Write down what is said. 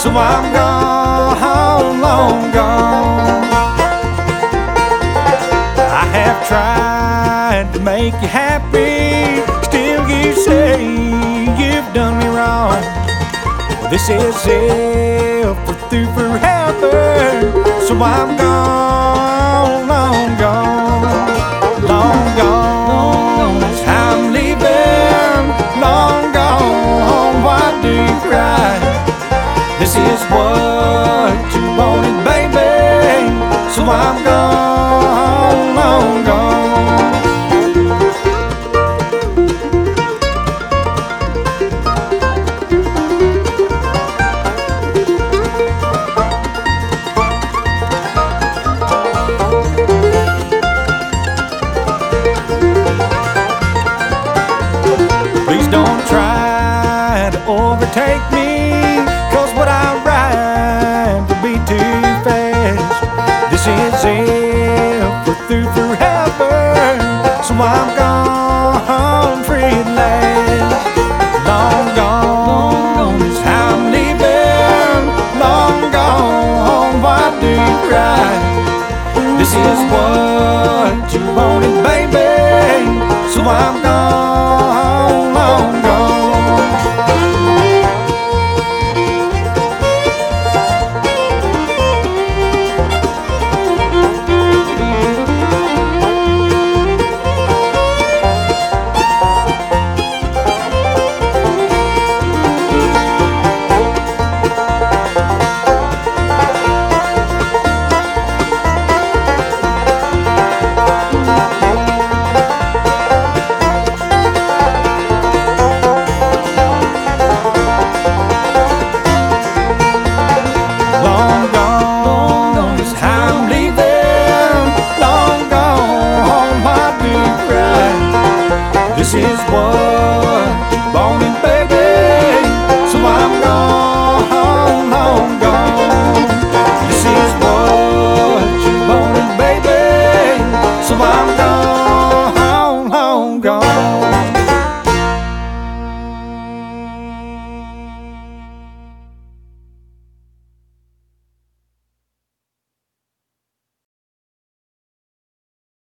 So I'm gone, long gone. I have tried to make you happy, still you say you've done me wrong. This is it, for through forever. So I'm gone, long gone, long gone. As I'm leaving, long gone. Why do you cry? This is what you wanted, baby. So I'm gone, long gone. Please don't try to overtake me, 'cause what I ride will be too fast. This is it, for through forever. So I'm gone, free at last. Long gone, as I'm leaving. Long gone, why do you cry? This is what you wanted, baby. So I'm gone.